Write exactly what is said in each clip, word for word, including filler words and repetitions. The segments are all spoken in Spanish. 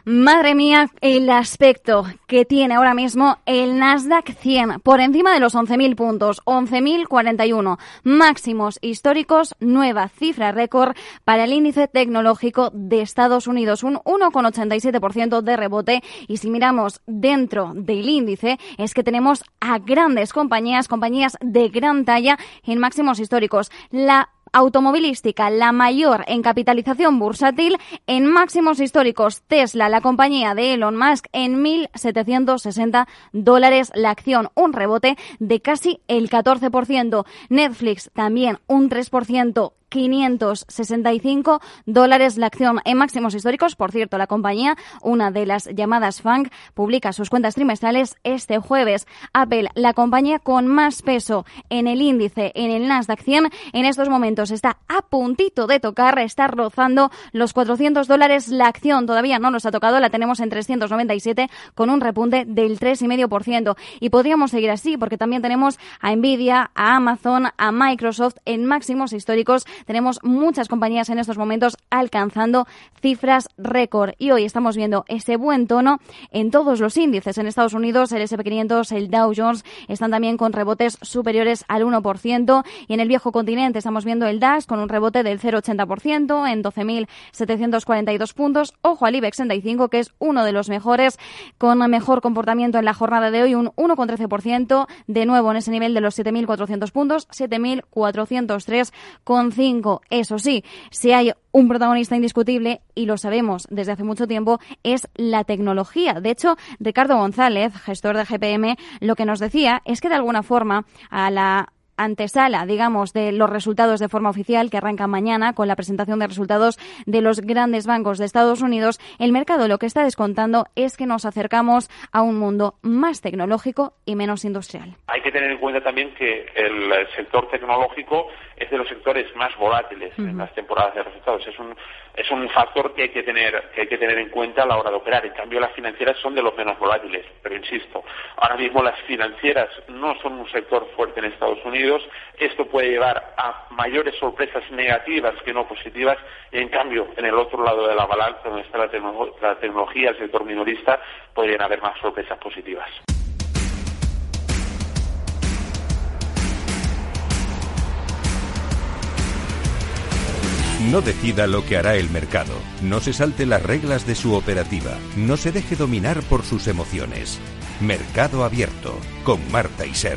Madre mía, el aspecto que tiene ahora mismo el Nasdaq cien, por encima de los once mil puntos, once mil cuarenta y uno, máximos históricos, nueva cifra récord para el índice tecnológico de Estados Unidos, un uno coma ochenta y siete por ciento de rebote, y si miramos dentro del índice es que tenemos a grandes compañías, compañías de gran talla en máximos históricos. La automovilística, la mayor en capitalización bursátil, en máximos históricos. Tesla, la compañía de Elon Musk, en mil setecientos sesenta dólares la acción, un rebote de casi el catorce por ciento. Netflix también un tres por ciento. quinientos sesenta y cinco dólares la acción en máximos históricos. Por cierto, la compañía, una de las llamadas FANG, publica sus cuentas trimestrales este jueves. Apple, la compañía con más peso en el índice, en el Nasdaq cien, en estos momentos está a puntito de tocar, está rozando los cuatrocientos dólares la acción. Todavía no nos ha tocado, la tenemos en trescientos noventa y siete con un repunte del tres coma cinco por ciento. Y podríamos seguir así porque también tenemos a Nvidia, a Amazon, a Microsoft en máximos históricos. Tenemos muchas compañías en estos momentos alcanzando cifras récord y hoy estamos viendo ese buen tono en todos los índices. En Estados Unidos el ese and pe quinientos, el Dow Jones están también con rebotes superiores al uno por ciento y en el viejo continente estamos viendo el DAX con un rebote del cero coma ochenta por ciento en doce mil setecientos cuarenta y dos puntos. Ojo al IBEX treinta y cinco, que es uno de los mejores, con mejor comportamiento en la jornada de hoy, un uno coma trece por ciento, de nuevo en ese nivel de los siete mil cuatrocientos puntos, siete mil cuatrocientos tres coma cinco. Eso sí, si hay un protagonista indiscutible, y lo sabemos desde hace mucho tiempo, es la tecnología. De hecho, Ricardo González, gestor de G P M, lo que nos decía es que de alguna forma a la antesala, digamos, de los resultados de forma oficial que arrancan mañana con la presentación de resultados de los grandes bancos de Estados Unidos, el mercado lo que está descontando es que nos acercamos a un mundo más tecnológico y menos industrial. Hay que tener en cuenta también que el sector tecnológico es de los sectores más volátiles uh-huh. en las temporadas de resultados. Es un es un factor que hay que tener que hay que tener en cuenta a la hora de operar. En cambio, las financieras son de los menos volátiles. Pero insisto, ahora mismo las financieras no son un sector fuerte en Estados Unidos. Esto puede llevar a mayores sorpresas negativas que no positivas. Y en cambio, en el otro lado de la balanza, donde está la, tecno- la tecnología, el sector minorista, podrían haber más sorpresas positivas. No decida lo que hará el mercado, no se salte las reglas de su operativa, no se deje dominar por sus emociones. Mercado Abierto, con Marta Isern.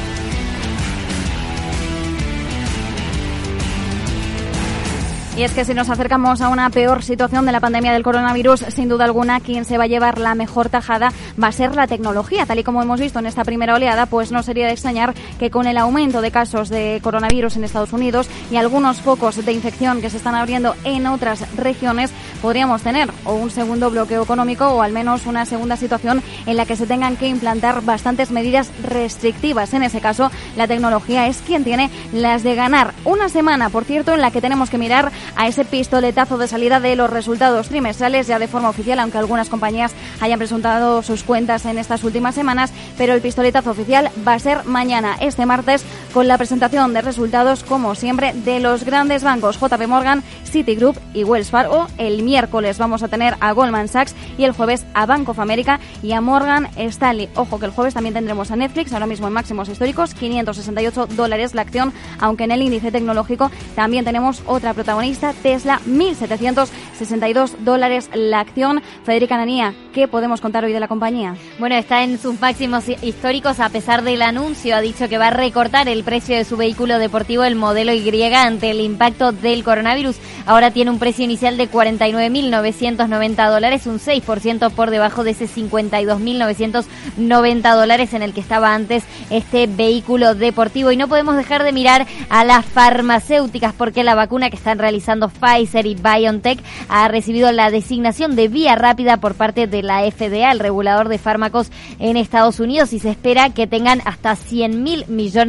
Y es que si nos acercamos a una peor situación de la pandemia del coronavirus, sin duda alguna, quien se va a llevar la mejor tajada va a ser la tecnología. Tal y como hemos visto en esta primera oleada, pues no sería de extrañar que con el aumento de casos de coronavirus en Estados Unidos y algunos focos de infección que se están abriendo en otras regiones, podríamos tener o un segundo bloqueo económico o al menos una segunda situación en la que se tengan que implantar bastantes medidas restrictivas. En ese caso, la tecnología es quien tiene las de ganar. Una semana, por cierto, en la que tenemos que mirar a ese pistoletazo de salida de los resultados trimestrales ya de forma oficial, aunque algunas compañías hayan presentado sus cuentas en estas últimas semanas, pero el pistoletazo oficial va a ser mañana, este martes, con la presentación de resultados, como siempre, de los grandes bancos J P Morgan, Citigroup y Wells Fargo. El miércoles vamos a tener a Goldman Sachs y el jueves a Bank of America y a Morgan Stanley. Ojo que el jueves también tendremos a Netflix, ahora mismo en máximos históricos, quinientos sesenta y ocho dólares la acción, aunque en el índice tecnológico también tenemos otra protagonista, Tesla, mil setecientos sesenta y dos dólares la acción. Federica Nanía, ¿qué podemos contar hoy de la compañía? Bueno, está en sus máximos históricos a pesar del anuncio. Ha dicho que va a recortar el precio de su vehículo deportivo, el modelo Y, ante el impacto del coronavirus. Ahora tiene un precio inicial de cuarenta y nueve mil novecientos noventa dólares, un seis por ciento por debajo de ese cincuenta y dos mil novecientos noventa dólares en el que estaba antes este vehículo deportivo. Y no podemos dejar de mirar a las farmacéuticas porque la vacuna que están realizando Pfizer y BioNTech ha recibido la designación de vía rápida por parte de la F D A, el regulador de fármacos en Estados Unidos, y se espera que tengan hasta cien mil millones de dosis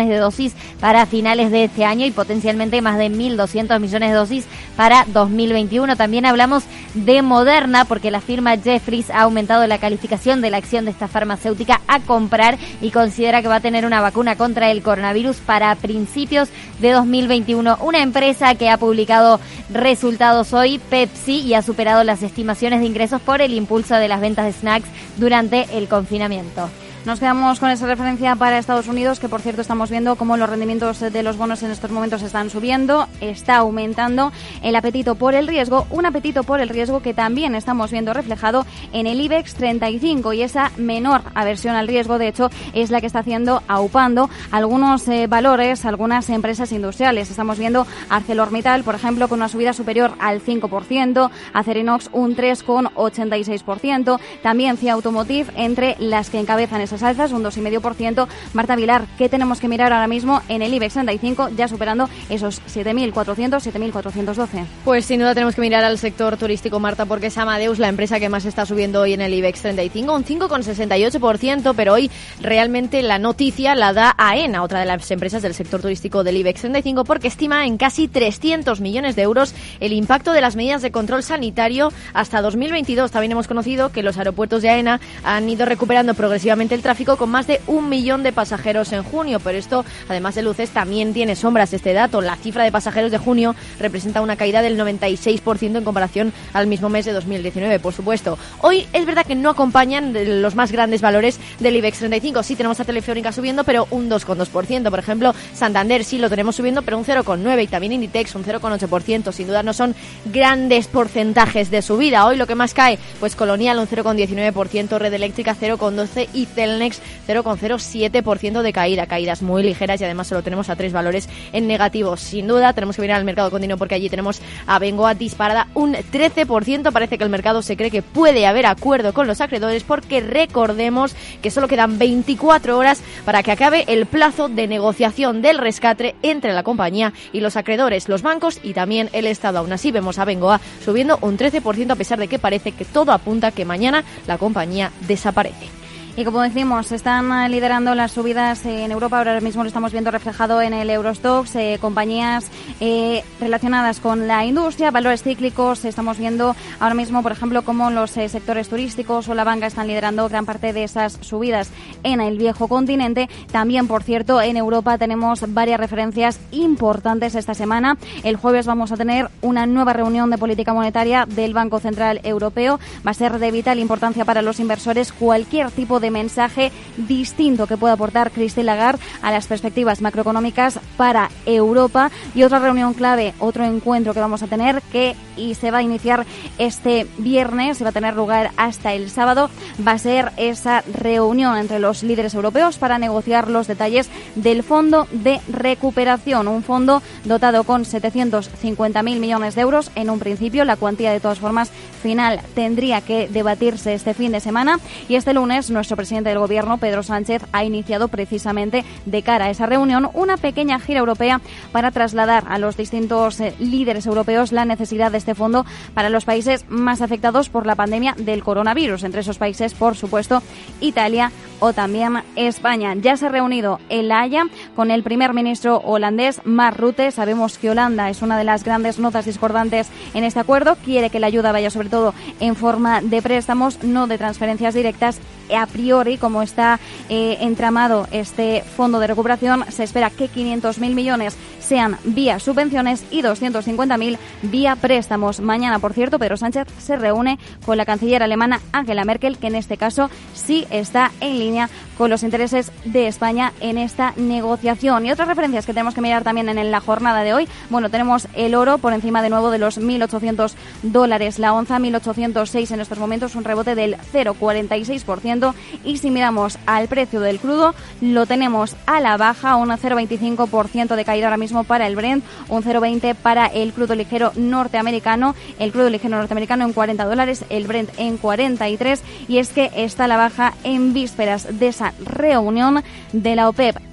dosis para finales de este año y potencialmente más de mil doscientos millones de dosis para dos mil veintiuno. También hablamos de Moderna, porque la firma Jefferies ha aumentado la calificación de la acción de esta farmacéutica a comprar y considera que va a tener una vacuna contra el coronavirus para principios de dos mil veintiuno. Una empresa que ha publicado resultados hoy, Pepsi, y ha superado las estimaciones de ingresos por el impulso de las ventas de snacks durante el confinamiento. Nos quedamos con esa referencia para Estados Unidos, que por cierto estamos viendo cómo los rendimientos de los bonos en estos momentos están subiendo, está aumentando el apetito por el riesgo, un apetito por el riesgo que también estamos viendo reflejado en el IBEX treinta y cinco, y esa menor aversión al riesgo, de hecho, es la que está haciendo aupando algunos eh, valores, algunas empresas industriales. Estamos viendo ArcelorMittal, por ejemplo, con una subida superior al cinco por ciento, Acerinox un tres coma ochenta y seis por ciento, también C I A Automotive entre las que encabezan esas alzas, un dos coma cinco por ciento. Marta Vilar, ¿qué tenemos que mirar ahora mismo en el IBEX treinta y cinco, ya superando esos siete mil cuatrocientos, siete mil cuatrocientos doce? Pues sin duda tenemos que mirar al sector turístico, Marta, porque es Amadeus la empresa que más está subiendo hoy en el IBEX treinta y cinco, un cinco coma sesenta y ocho por ciento, pero hoy realmente la noticia la da AENA, otra de las empresas del sector turístico del IBEX treinta y cinco, porque estima en casi trescientos millones de euros el impacto de las medidas de control sanitario hasta dos mil veintidós. También hemos conocido que los aeropuertos de AENA han ido recuperando progresivamente el tráfico con más de un millón de pasajeros en junio, pero esto, además de luces, también tiene sombras este dato. La cifra de pasajeros de junio representa una caída del noventa y seis por ciento en comparación al mismo mes de dos mil diecinueve, por supuesto. Hoy es verdad que no acompañan los más grandes valores del IBEX treinta y cinco. Sí tenemos a Telefónica subiendo, pero un dos coma dos por ciento. Por ejemplo, Santander sí lo tenemos subiendo, pero un cero coma nueve por ciento, y también Inditex un cero coma ocho por ciento. Sin duda no son grandes porcentajes de subida. Hoy lo que más cae, pues Colonial un cero coma diecinueve por ciento, Red Eléctrica cero coma doce por ciento y Celnex cero coma cero siete por ciento de caída, caídas muy ligeras, y además solo tenemos a tres valores en negativo. Sin duda tenemos que mirar al mercado continuo, porque allí tenemos a Bengoa disparada un trece por ciento. Parece que el mercado se cree que puede haber acuerdo con los acreedores, porque recordemos que solo quedan veinticuatro horas para que acabe el plazo de negociación del rescate entre la compañía y los acreedores, los bancos y también el Estado. Aún así vemos a Bengoa subiendo un trece por ciento, a pesar de que parece que todo apunta que mañana la compañía desaparece. Y como decimos, están liderando las subidas en Europa. Ahora mismo lo estamos viendo reflejado en el Eurostoxx. Eh, compañías eh, relacionadas con la industria, valores cíclicos. Estamos viendo ahora mismo, por ejemplo, cómo los eh, sectores turísticos o la banca están liderando gran parte de esas subidas en el viejo continente. También, por cierto, en Europa tenemos varias referencias importantes esta semana. El jueves vamos a tener una nueva reunión de política monetaria del Banco Central Europeo. Va a ser de vital importancia para los inversores cualquier tipo de de mensaje distinto que pueda aportar Christine Lagarde a las perspectivas macroeconómicas para Europa. Y otra reunión clave, otro encuentro que vamos a tener, que y se va a iniciar este viernes, se va a tener lugar hasta el sábado, va a ser esa reunión entre los líderes europeos para negociar los detalles del Fondo de Recuperación, un fondo dotado con setecientos cincuenta mil millones de euros en un principio. La cuantía, de todas formas, final tendría que debatirse este fin de semana, y este lunes nuestro presidente del Gobierno, Pedro Sánchez, ha iniciado precisamente de cara a esa reunión una pequeña gira europea para trasladar a los distintos eh, líderes europeos la necesidad de este fondo para los países más afectados por la pandemia del coronavirus. Entre esos países, por supuesto, Italia o también España. Ya se ha reunido en La Haya con el primer ministro holandés, Mark Rutte. Sabemos que Holanda es una de las grandes notas discordantes en este acuerdo. Quiere que la ayuda vaya sobre todo en forma de préstamos, no de transferencias directas. A priori, como está eh, entramado este fondo de recuperación, se espera que quinientos mil millones sean vía subvenciones y doscientos cincuenta mil vía préstamos. Mañana, por cierto, Pedro Sánchez se reúne con la canciller alemana Angela Merkel, que en este caso sí está en línea con los intereses de España en esta negociación. Y otras referencias que tenemos que mirar también en la jornada de hoy. Bueno, tenemos el oro por encima de nuevo de los mil ochocientos dólares la onza, mil ochocientos seis en estos momentos, un rebote del cero coma cuarenta y seis por ciento. Y si miramos al precio del crudo, lo tenemos a la baja, un cero coma veinticinco por ciento de caída ahora mismo para el Brent, un cero coma veinte por ciento para el crudo ligero norteamericano, el crudo ligero norteamericano en cuarenta dólares, el Brent en cuarenta y tres, y es que está a la baja en vísperas de esa reunión de la OPEP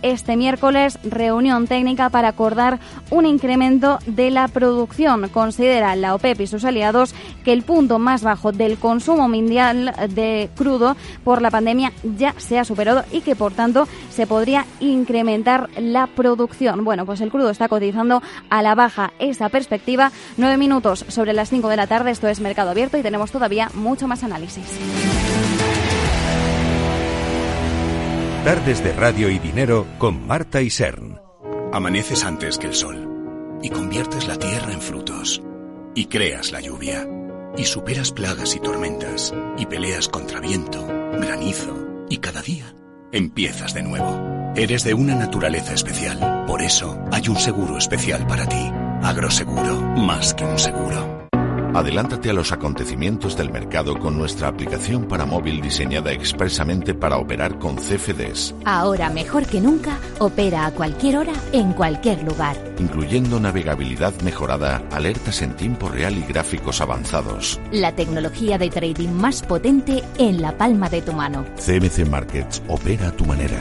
este miércoles reunión técnica para acordar un incremento de la producción. Considera la OPEP y sus aliados que el punto más bajo del consumo mundial de crudo por la pandemia ya se ha superado y que, por tanto, se podría incrementar la producción. Bueno, pues el crudo está cotizando a la baja esa perspectiva. Nueve minutos sobre las cinco de la tarde. Esto es Mercado Abierto y tenemos todavía mucho más análisis. Tardes de Radio y Dinero con Marta Isern. Amaneces antes que el sol y conviertes la tierra en frutos y creas la lluvia y superas plagas y tormentas y peleas contra viento, granizo y cada día empiezas de nuevo. Eres de una naturaleza especial, por eso hay un seguro especial para ti. Agroseguro, más que un seguro. Adelántate a los acontecimientos del mercado con nuestra aplicación para móvil diseñada expresamente para operar con C F Ds. Ahora, mejor que nunca, opera a cualquier hora, en cualquier lugar. Incluyendo navegabilidad mejorada, alertas en tiempo real y gráficos avanzados. La tecnología de trading más potente en la palma de tu mano. C M C Markets, opera a tu manera.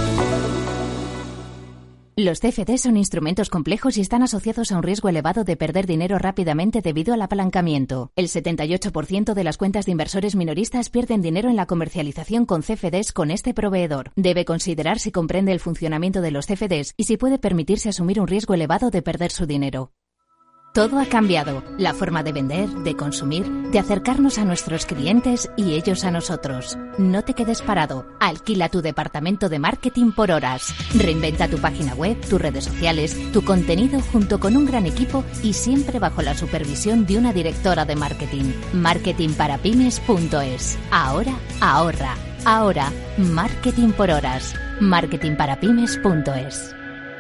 Los C F D son instrumentos complejos y están asociados a un riesgo elevado de perder dinero rápidamente debido al apalancamiento. El setenta y ocho por ciento de las cuentas de inversores minoristas pierden dinero en la comercialización con C F Ds con este proveedor. Debe considerar si comprende el funcionamiento de los C F Ds y si puede permitirse asumir un riesgo elevado de perder su dinero. Todo ha cambiado. La forma de vender, de consumir, de acercarnos a nuestros clientes y ellos a nosotros. No te quedes parado. Alquila tu departamento de marketing por horas. Reinventa tu página web, tus redes sociales, tu contenido junto con un gran equipo y siempre bajo la supervisión de una directora de marketing. marketing para pymes punto es. Ahora, ahorra. Ahora, marketing por horas. marketing para pymes punto es.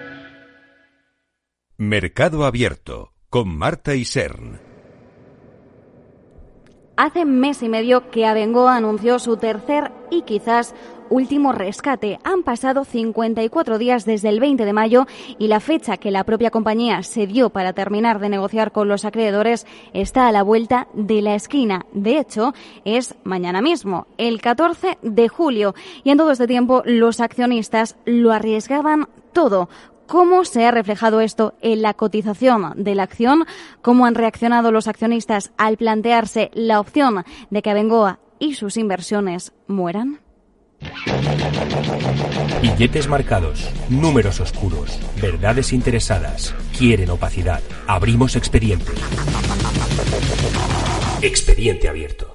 Mercado Abierto con Marta Isern. Hace mes y medio que Abengoa anunció su tercer y quizás último rescate. Han pasado cincuenta y cuatro días desde el veinte de mayo y la fecha que la propia compañía se dio para terminar de negociar con los acreedores está a la vuelta de la esquina. De hecho, es mañana mismo, el catorce de julio. Y en todo este tiempo los accionistas lo arriesgaban todo. ¿Cómo se ha reflejado esto en la cotización de la acción? ¿Cómo han reaccionado los accionistas al plantearse la opción de que Abengoa y sus inversiones mueran? Billetes marcados, números oscuros, verdades interesadas, quieren opacidad. Abrimos expediente. Expediente abierto.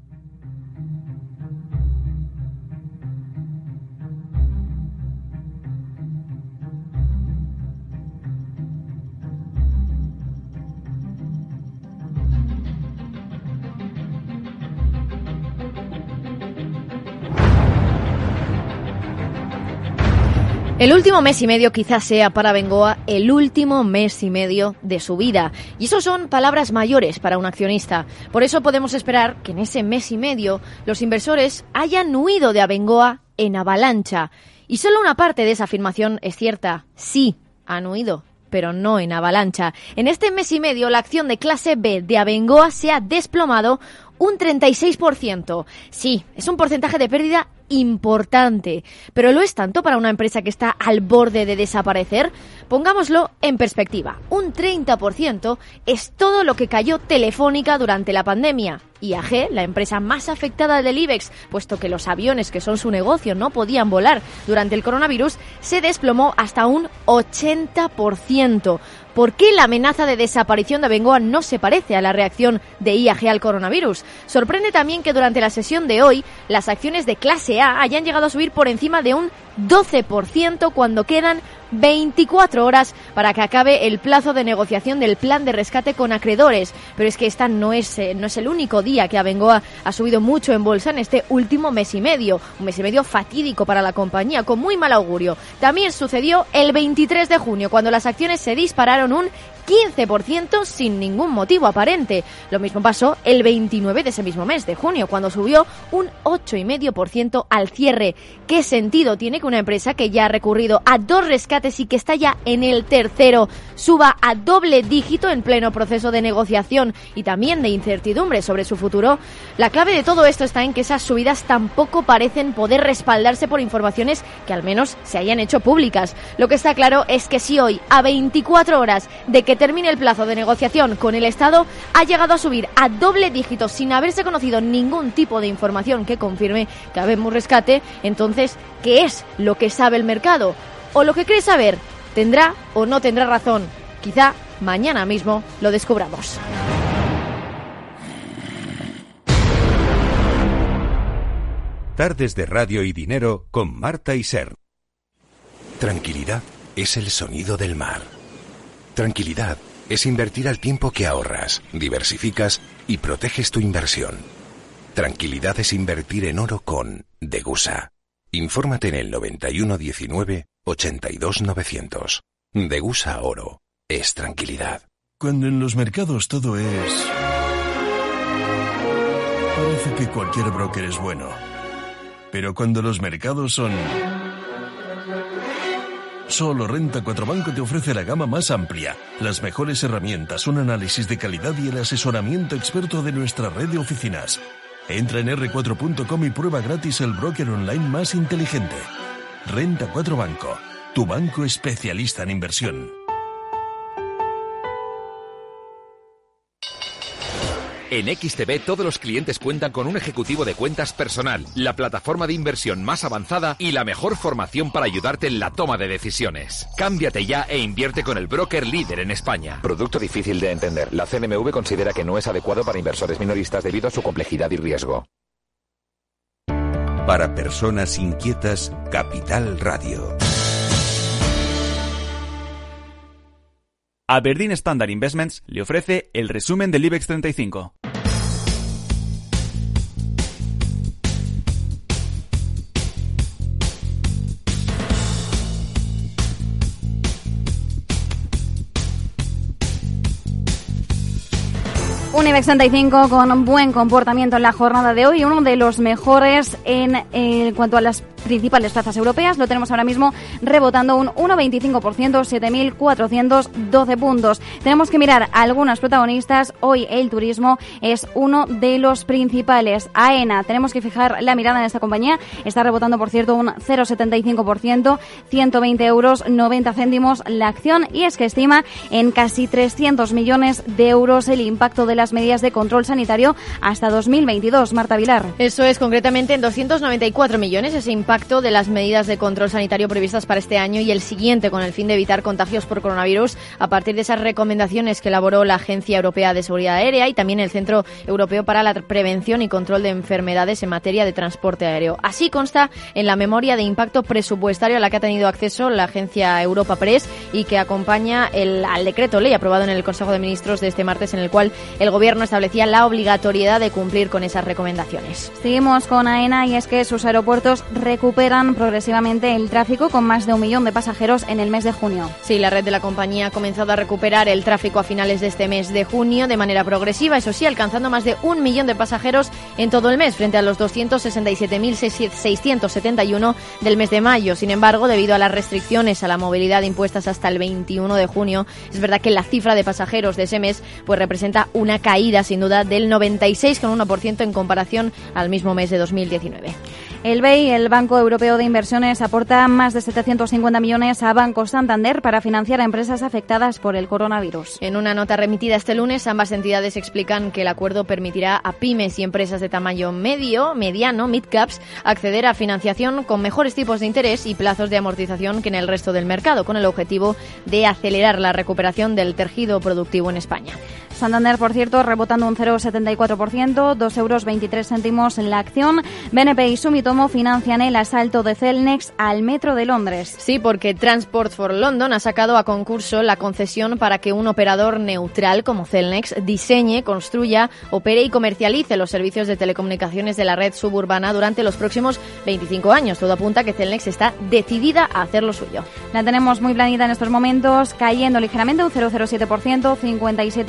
El último mes y medio quizás sea para Abengoa el último mes y medio de su vida. Y eso son palabras mayores para un accionista. Por eso podemos esperar que en ese mes y medio los inversores hayan huido de Abengoa en avalancha. Y solo una parte de esa afirmación es cierta. Sí, han huido, pero no en avalancha. En este mes y medio la acción de clase B de Abengoa se ha desplomado un treinta y seis por ciento. Sí, es un porcentaje de pérdida importante, pero ¿lo es tanto para una empresa que está al borde de desaparecer? Pongámoslo en perspectiva. Un treinta por ciento es todo lo que cayó Telefónica durante la pandemia. I A G, la empresa más afectada del IBEX, puesto que los aviones que son su negocio no podían volar durante el coronavirus, se desplomó hasta un ochenta por ciento. ¿Por qué la amenaza de desaparición de Abengoa no se parece a la reacción de I A G al coronavirus? Sorprende también que durante la sesión de hoy las acciones de clase A hayan llegado a subir por encima de un doce por ciento cuando quedan veinticuatro horas para que acabe el plazo de negociación del plan de rescate con acreedores. Pero es que esta no es, eh, no es el único día que Abengoa ha subido mucho en bolsa en este último mes y medio. Un mes y medio fatídico para la compañía, con muy mal augurio. También sucedió el veintitrés de junio, cuando las acciones se dispararon un quince por ciento sin ningún motivo aparente. Lo mismo pasó el veintinueve de ese mismo mes de junio, cuando subió un ocho coma cinco por ciento al cierre. ¿Qué sentido tiene que una empresa que ya ha recurrido a dos rescates y que está ya en el tercero suba a doble dígito en pleno proceso de negociación y también de incertidumbre sobre su futuro? La clave de todo esto está en que esas subidas tampoco parecen poder respaldarse por informaciones que al menos se hayan hecho públicas. Lo que está claro es que si hoy, a veinticuatro horas de que termine el plazo de negociación con el Estado, ha llegado a subir a doble dígito sin haberse conocido ningún tipo de información que confirme que habemos rescate, entonces, ¿qué es lo que sabe el mercado? ¿O lo que cree saber? ¿Tendrá o no tendrá razón? Quizá mañana mismo lo descubramos. Tardes de Radio y Dinero con Marta y Ser. Tranquilidad es el sonido del mar. Tranquilidad es invertir al tiempo que ahorras, diversificas y proteges tu inversión. Tranquilidad es invertir en oro con Degusa. Infórmate en el noventa y uno diecinueve ochenta y dos novecientos. Degusa Oro es tranquilidad. Cuando en los mercados todo es... parece que cualquier broker es bueno. Pero cuando los mercados son... Solo Renta cuatro Banco te ofrece la gama más amplia, las mejores herramientas, un análisis de calidad y el asesoramiento experto de nuestra red de oficinas. Entra en erre cuatro punto com y prueba gratis el broker online más inteligente. Renta cuatro Banco, tu banco especialista en inversión. En X T B todos los clientes cuentan con un ejecutivo de cuentas personal, la plataforma de inversión más avanzada y la mejor formación para ayudarte en la toma de decisiones. Cámbiate ya e invierte con el broker líder en España. Producto difícil de entender. La C N M V considera que no es adecuado para inversores minoristas debido a su complejidad y riesgo. Para personas inquietas, Capital Radio. Aberdeen Standard Investments le ofrece el resumen del IBEX treinta y cinco. Un IBEX treinta y cinco con buen comportamiento en la jornada de hoy, uno de los mejores en, en cuanto a las principales plazas europeas. Lo tenemos ahora mismo rebotando un uno coma veinticinco por ciento, siete mil cuatrocientos doce puntos. Tenemos que mirar a algunos protagonistas. Hoy el turismo es uno de los principales. AENA, tenemos que fijar la mirada en esta compañía. Está rebotando, por cierto, un cero coma setenta y cinco por ciento, ciento veinte euros noventa céntimos la acción. Y es que estima en casi trescientos millones de euros el impacto de las medidas de control sanitario hasta dos mil veintidós. Marta Vilar. Eso es, concretamente en doscientos noventa y cuatro millones ese impacto de las medidas de control sanitario previstas para este año y el siguiente, con el fin de evitar contagios por coronavirus a partir de esas recomendaciones que elaboró la Agencia Europea de Seguridad Aérea y también el Centro Europeo para la Prevención y Control de Enfermedades en materia de transporte aéreo. Así consta en la memoria de impacto presupuestario a la que ha tenido acceso la Agencia Europa Press y que acompaña el, al decreto ley aprobado en el Consejo de Ministros de este martes, en el cual el Gobierno establecía la obligatoriedad de cumplir con esas recomendaciones. Seguimos con AENA y es que sus aeropuertos recuperan progresivamente el tráfico con más de un millón de pasajeros en el mes de junio. Sí, la red de la compañía ha comenzado a recuperar el tráfico a finales de este mes de junio de manera progresiva, eso sí, alcanzando más de un millón de pasajeros en todo el mes, frente a los doscientos sesenta y siete mil seiscientos setenta y uno del mes de mayo. Sin embargo, debido a las restricciones a la movilidad impuestas hasta el veintiuno de junio, es verdad que la cifra de pasajeros de ese mes pues representa una caída sin duda del noventa y seis coma uno por ciento en comparación al mismo mes de dos mil diecinueve. El B E I, el Banco Europeo de Inversiones, aporta más de setecientos cincuenta millones a Banco Santander para financiar a empresas afectadas por el coronavirus. En una nota remitida este lunes, ambas entidades explican que el acuerdo permitirá a pymes y empresas de tamaño medio, mediano, mid-caps, acceder a financiación con mejores tipos de interés y plazos de amortización que en el resto del mercado, con el objetivo de acelerar la recuperación del tejido productivo en España. Santander, por cierto, rebotando un cero coma setenta y cuatro por ciento, dos euros veintitrés céntimos en la acción. B N P y Sumitomo financian el asalto de Cellnex al metro de Londres. Sí, porque Transport for London ha sacado a concurso la concesión para que un operador neutral como Cellnex diseñe, construya, opere y comercialice los servicios de telecomunicaciones de la red suburbana durante los próximos veinticinco años. Todo apunta a que Cellnex está decidida a hacer lo suyo. La tenemos muy planita en estos momentos, cayendo ligeramente un cero coma cero siete por ciento, cincuenta y siete euros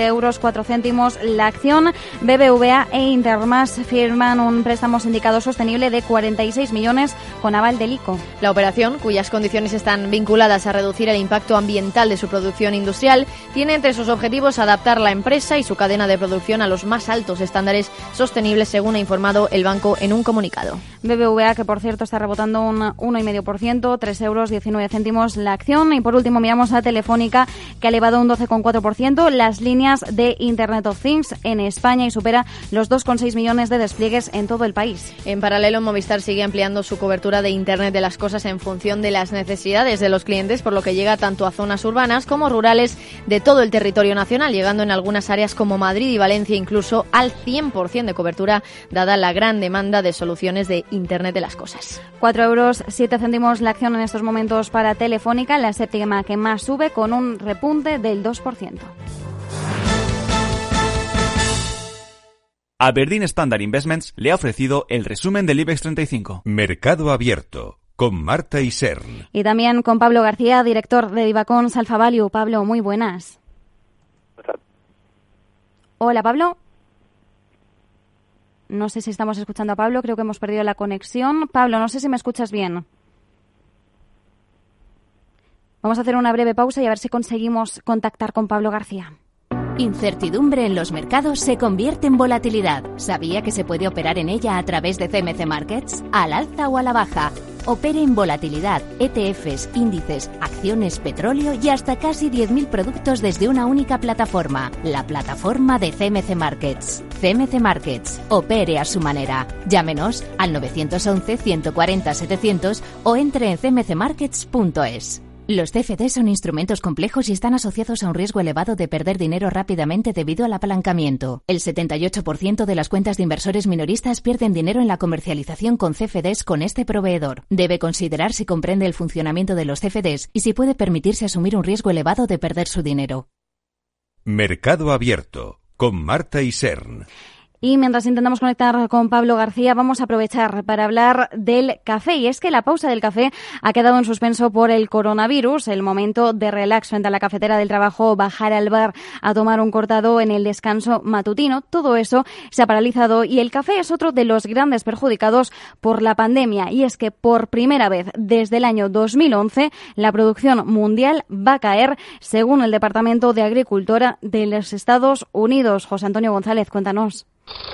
cuatro céntimos la acción. B B V A e Intermas firman un préstamo sindicado sostenible de cuarenta y seis millones con aval del I C O. La operación, cuyas condiciones están vinculadas a reducir el impacto ambiental de su producción industrial, tiene entre sus objetivos adaptar la empresa y su cadena de producción a los más altos estándares sostenibles, según ha informado el banco en un comunicado. B B V A, que por cierto está rebotando un uno coma cinco por ciento, tres euros diecinueve céntimos la acción. Y por último miramos a Telefónica, que ha elevado un doce coma cuatro por ciento las líneas de Internet of Things en España y supera los dos coma seis millones de despliegues en todo el país. En paralelo, Movistar sigue ampliando su cobertura de Internet de las cosas en función de las necesidades de los clientes, por lo que llega tanto a zonas urbanas como rurales de todo el territorio nacional, llegando en algunas áreas como Madrid y Valencia incluso al cien por ciento de cobertura, dada la gran demanda de soluciones de Internet de las cosas. cuatro euros siete céntimos la acción en estos momentos para Telefónica, la séptima que más sube, con un repunte del dos por ciento. Aberdeen Standard Investments le ha ofrecido el resumen del IBEX treinta y cinco. Mercado Abierto, con Marta Isern. Y también con Pablo García, director de Divacons Alpha Value. Pablo, muy buenas. Hola, Pablo. No sé si estamos escuchando a Pablo, creo que hemos perdido la conexión. Pablo, no sé si me escuchas bien. Vamos a hacer una breve pausa y a ver si conseguimos contactar con Pablo García. Incertidumbre en los mercados se convierte en volatilidad. ¿Sabía que se puede operar en ella a través de C M C Markets? ¿Al alza o a la baja? Opere en volatilidad, E T Fs, índices, acciones, petróleo y hasta casi diez mil productos desde una única plataforma. La plataforma de C M C Markets. C M C Markets. Opere a su manera. Llámenos al nueve once, ciento cuarenta, setecientos o entre en c m c markets punto es. Los C F D son instrumentos complejos y están asociados a un riesgo elevado de perder dinero rápidamente debido al apalancamiento. El setenta y ocho por ciento de las cuentas de inversores minoristas pierden dinero en la comercialización con C F Ds con este proveedor. Debe considerar si comprende el funcionamiento de los C F Ds y si puede permitirse asumir un riesgo elevado de perder su dinero. Mercado Abierto, con Marta Isern. Y mientras intentamos conectar con Pablo García, vamos a aprovechar para hablar del café. Y es que la pausa del café ha quedado en suspenso por el coronavirus. El momento de relax frente a la cafetera del trabajo, bajar al bar a tomar un cortado en el descanso matutino, todo eso se ha paralizado y el café es otro de los grandes perjudicados por la pandemia. Y es que por primera vez desde el año dos mil once la producción mundial va a caer, según el Departamento de Agricultura de los Estados Unidos. José Antonio González, cuéntanos.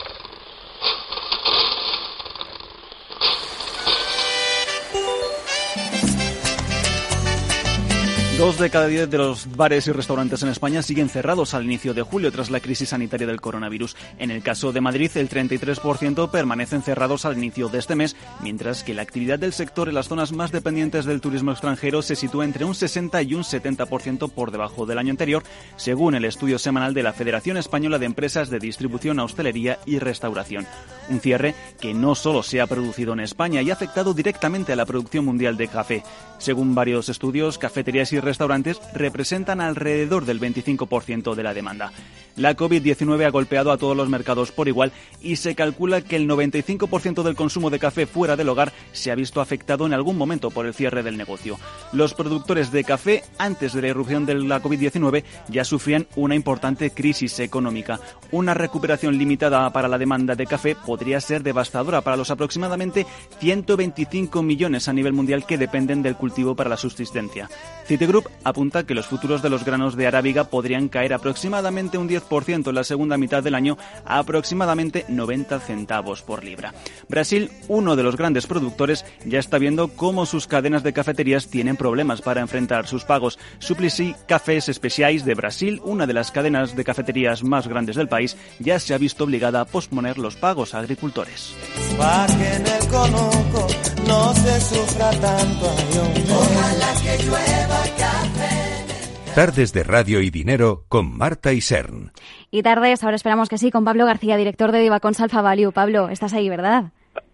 Dos de cada diez de los bares y restaurantes en España siguen cerrados al inicio de julio tras la crisis sanitaria del coronavirus. En el caso de Madrid, el treinta y tres por ciento permanecen cerrados al inicio de este mes, mientras que la actividad del sector en las zonas más dependientes del turismo extranjero se sitúa entre un sesenta y un setenta por ciento por debajo del año anterior, según el estudio semanal de la Federación Española de Empresas de Distribución, Hostelería y Restauración. Un cierre que no solo se ha producido en España y ha afectado directamente a la producción mundial de café. Según varios estudios, cafeterías y restaurantes representan alrededor del veinticinco por ciento de la demanda. La covid diecinueve ha golpeado a todos los mercados por igual y se calcula que el noventa y cinco por ciento del consumo de café fuera del hogar se ha visto afectado en algún momento por el cierre del negocio. Los productores de café, antes de la irrupción de la covid diecinueve, ya sufrían una importante crisis económica. Una recuperación limitada para la demanda de café podría ser devastadora para los aproximadamente ciento veinticinco millones a nivel mundial que dependen del cultivo para la subsistencia. Citigroup apunta que los futuros de los granos de arábiga podrían caer aproximadamente un diez por ciento en la segunda mitad del año a aproximadamente noventa centavos por libra. Brasil, uno de los grandes productores, ya está viendo cómo sus cadenas de cafeterías tienen problemas para enfrentar sus pagos. Suplicy Cafés Especiais de Brasil, una de las cadenas de cafeterías más grandes del país, ya se ha visto obligada a posponer los pagos a agricultores. Pa' que en el conuco no se sufra tanto, ojalá que llueva café. Tardes de Radio y Dinero con Marta Isern. Y tardes, ahora esperamos que sí, con Pablo García, director de Divacons Alpha Value. Pablo, estás ahí, ¿verdad? Estoy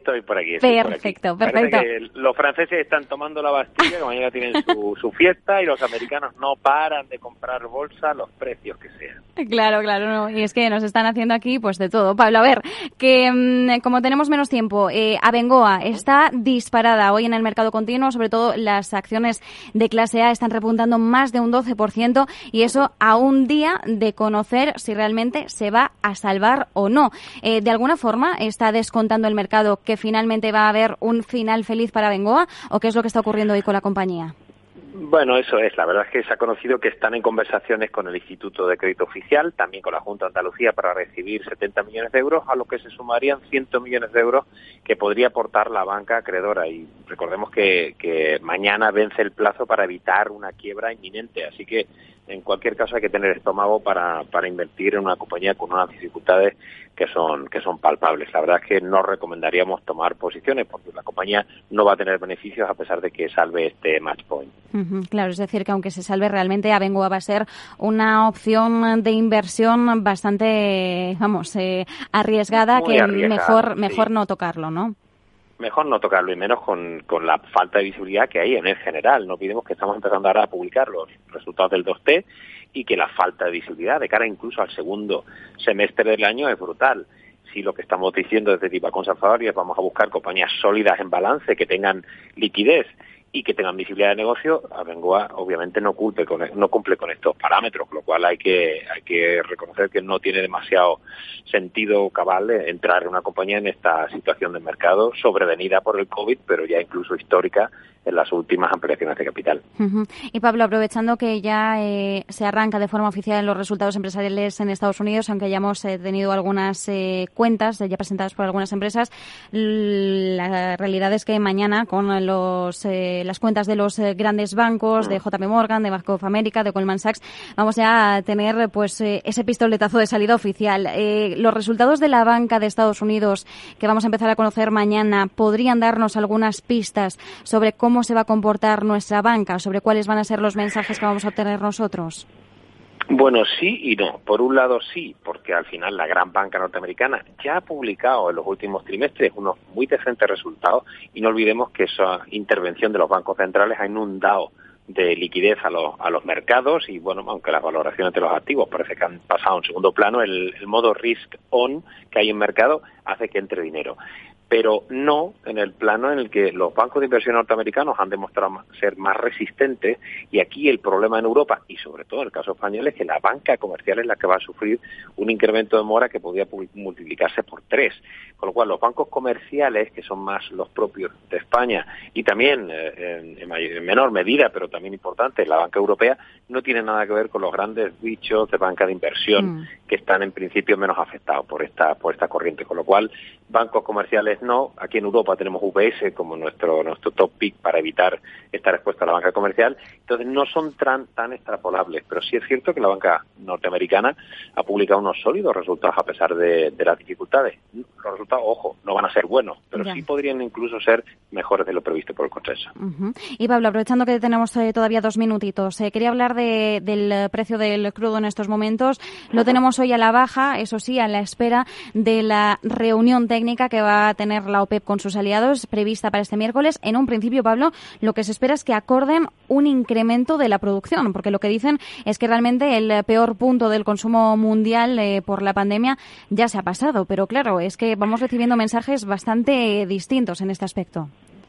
estoy por aquí. Estoy perfecto, por aquí. perfecto. Parece que los franceses están tomando la Bastilla, que mañana tienen su, su fiesta, y los americanos no paran de comprar bolsa, los precios que sean. Claro, claro, no. Y es que nos están haciendo aquí pues de todo. Pablo, a ver, que mmm, como tenemos menos tiempo, eh, Abengoa está disparada hoy en el mercado continuo, sobre todo las acciones de clase A están repuntando más de un doce por ciento, y eso a un día de conocer si realmente se va a salvar o no. Eh, ¿De alguna forma está descontando el mercado que finalmente va a haber un final feliz para Abengoa, o qué es lo que está ocurriendo hoy con la compañía? Bueno, eso es. La verdad es que se ha conocido que están en conversaciones con el Instituto de Crédito Oficial, también con la Junta de Andalucía, para recibir setenta millones de euros, a lo que se sumarían cien millones de euros que podría aportar la banca acreedora. Y recordemos que, que mañana vence el plazo para evitar una quiebra inminente. Así que, en cualquier caso, hay que tener estómago para, para invertir en una compañía con unas dificultades que son que son palpables. La verdad es que no recomendaríamos tomar posiciones porque la compañía no va a tener beneficios a pesar de que salve este match point. Uh-huh, claro, es decir, que aunque se salve realmente, Abengoa va a ser una opción de inversión bastante, vamos, eh, arriesgada, Muy que arriesgada, mejor mejor sí. no tocarlo, ¿no? Mejor no tocarlo, y menos con, con la falta de visibilidad que hay en el general. No olvidemos que estamos empezando ahora a publicar los resultados del dos T y que la falta de visibilidad de cara incluso al segundo semestre del año es brutal. Si lo que estamos diciendo desde Divacons Alfa es vamos a buscar compañías sólidas en balance, que tengan liquidez y que tengan visibilidad de negocio, Abengoa obviamente no cumple con no cumple con estos parámetros, con lo cual hay que hay que reconocer que no tiene demasiado sentido cabal entrar en una compañía en esta situación de mercado sobrevenida por el COVID, pero ya incluso histórica en las últimas ampliaciones de capital. Uh-huh. Y Pablo, aprovechando que ya eh, se arranca de forma oficial los resultados empresariales en Estados Unidos, aunque ya hemos eh, tenido algunas eh, cuentas ya presentadas por algunas empresas, la realidad es que mañana con los eh, las cuentas de los eh, grandes bancos, de J P Morgan, de Bank of America, de Goldman Sachs, vamos ya a tener pues eh, ese pistoletazo de salida oficial. Eh, los resultados de la banca de Estados Unidos, que vamos a empezar a conocer mañana, ¿podrían darnos algunas pistas sobre cómo se va a comportar nuestra banca, sobre cuáles van a ser los mensajes que vamos a obtener nosotros? Bueno, sí y no. Por un lado sí, porque al final la gran banca norteamericana ya ha publicado en los últimos trimestres unos muy decentes resultados, y no olvidemos que esa intervención de los bancos centrales ha inundado de liquidez a los, a los mercados, y bueno, aunque las valoraciones de los activos parece que han pasado en segundo plano, el, el modo risk on que hay en mercado hace que entre dinero. Pero no en el plano en el que los bancos de inversión norteamericanos han demostrado ser más resistentes, y aquí el problema en Europa, y sobre todo en el caso español, es que la banca comercial es la que va a sufrir un incremento de mora que podría multiplicarse por tres. Con lo cual, los bancos comerciales, que son más los propios de España, y también eh, en, mayor, en menor medida, pero también importante, la banca europea, no tienen nada que ver con los grandes bichos de banca de inversión, mm. que están en principio menos afectados por esta por esta corriente. Con lo cual, bancos comerciales no. Aquí en Europa tenemos U B S como nuestro nuestro top pick para evitar esta respuesta a la banca comercial. Entonces no son tan, tan extrapolables, pero sí es cierto que la banca norteamericana ha publicado unos sólidos resultados a pesar de, de las dificultades. Los resultados, ojo, no van a ser buenos, pero ya. sí podrían incluso ser mejores de lo previsto por el consenso. Uh-huh. Y Pablo, aprovechando que tenemos eh, todavía dos minutitos, eh, quería hablar de, del precio del crudo en estos momentos. Lo uh-huh. tenemos hoy a la baja, eso sí, a la espera de la reunión técnica que va a tener la OPEP con sus aliados, prevista para este miércoles. En un principio, Pablo, lo que se espera es que acorden un incremento de la producción, porque lo que dicen es que realmente el peor punto del consumo mundial eh, por la pandemia ya se ha pasado. Pero claro, es que vamos recibiendo mensajes bastante distintos en este aspecto.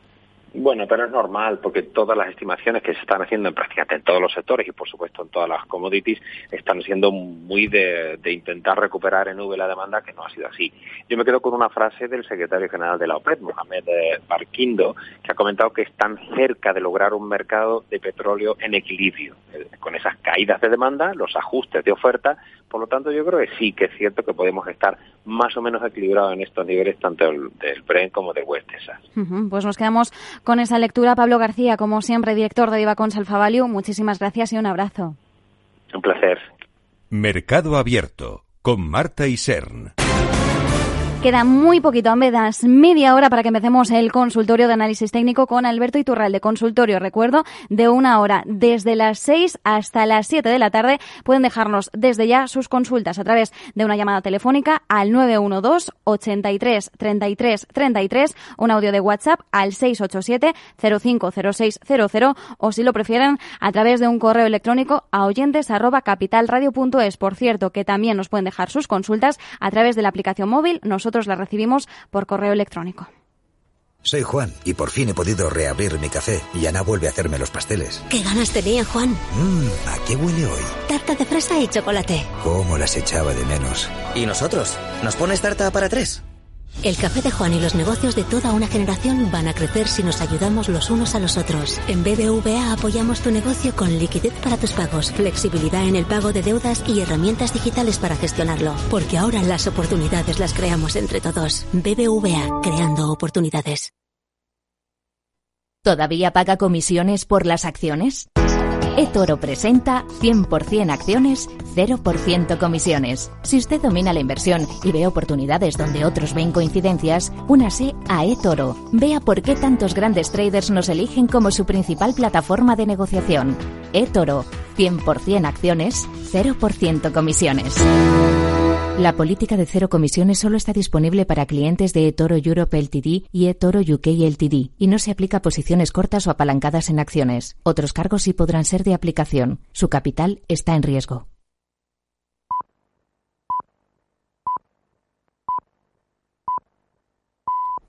Bueno, pero es normal, porque todas las estimaciones que se están haciendo en prácticamente en todos los sectores y, por supuesto, en todas las commodities, están siendo muy de, de intentar recuperar en V la demanda, que no ha sido así. Yo me quedo con una frase del secretario general de la OPEP, Mohamed Barkindo, que ha comentado que están cerca de lograr un mercado de petróleo en equilibrio, con esas caídas de demanda, los ajustes de oferta. Por lo tanto, yo creo que sí, que es cierto que podemos estar más o menos equilibrados en estos niveles, tanto del, del Brent como del West Texas. Uh-huh. Pues nos quedamos con esa lectura. Pablo García, como siempre, director de Divacons Alfa Value, muchísimas gracias y un abrazo. Un placer. Mercado Abierto, con Marta Isern. queda muy poquito, apenas media hora para que empecemos el consultorio de análisis técnico con Alberto Iturralde. Consultorio, recuerdo, de una hora, desde las seis hasta las siete de la tarde. Pueden dejarnos desde ya sus consultas a través de una llamada telefónica al nueve uno dos, ochenta y tres, treinta y tres, treinta y tres, un audio de WhatsApp al seis ocho siete, cero cinco cero seis cero cero, o si lo prefieren a través de un correo electrónico a oyentes arroba capitalradio punto es. Por cierto, que también nos pueden dejar sus consultas a través de la aplicación móvil. Nosotros las recibimos por correo electrónico. Soy Juan y por fin he podido reabrir mi café y Ana vuelve a hacerme los pasteles. ¿Qué ganas tenía, Juan? Mmm, ¿a qué huele hoy? Tarta de fresa y chocolate. ¿Cómo las echaba de menos? ¿Y nosotros? ¿Nos pones tarta para tres? El café de Juan y los negocios de toda una generación van a crecer si nos ayudamos los unos a los otros. En B B V A apoyamos tu negocio con liquidez para tus pagos, flexibilidad en el pago de deudas y herramientas digitales para gestionarlo. Porque ahora las oportunidades las creamos entre todos. B B V A, creando oportunidades. ¿Todavía paga comisiones por las acciones? eToro presenta cien por ciento acciones, cero por ciento comisiones. Si usted domina la inversión y ve oportunidades donde otros ven coincidencias, únase a eToro. Vea por qué tantos grandes traders nos eligen como su principal plataforma de negociación. eToro, cien por ciento acciones, cero por ciento comisiones. La política de cero comisiones solo está disponible para clientes de eToro Europe Ltd y eToro U K Ltd y no se aplica a posiciones cortas o apalancadas en acciones. Otros cargos sí podrán ser de aplicación. Su capital está en riesgo.